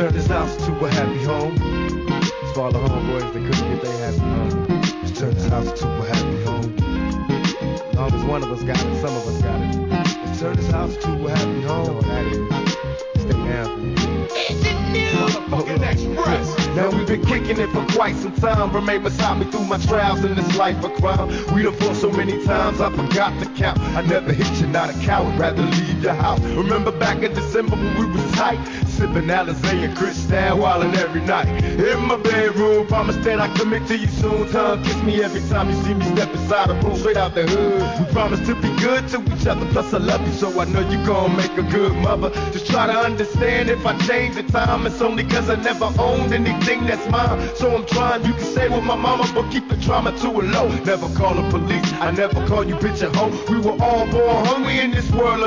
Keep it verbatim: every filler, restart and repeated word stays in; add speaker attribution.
Speaker 1: turn this house to a happy home. It's for all the homeboys that couldn't get their happy home. Let's turn this house to a happy home. As long as one of us got it, some of us got it. Let's turn this house to a happy home. You know what that is. Stay down for you.
Speaker 2: Motherfucking Express.
Speaker 1: Now we've been kicking it for quite some time. Remain beside me through my trials in this life of crime. We done fought so many times I forgot to count. I never hit you, not a coward, rather leave your house. Remember back in December when we was tight, sipping Alizé and Cristal, wildin' every night. In my bedroom, promise that I commit to you soon. Tongue kiss me every time you see me step inside the room, straight out the hood. We promise to be good to each other, plus I love you, so I know you gon' make a good mother. Just try to understand if I change the time, it's only cause I never owned anything that's mine. So I'm trying, you can say with my mama, but keep the drama to a low. Never call the police, I never call you bitch a hoe. We were all born hungry in this world.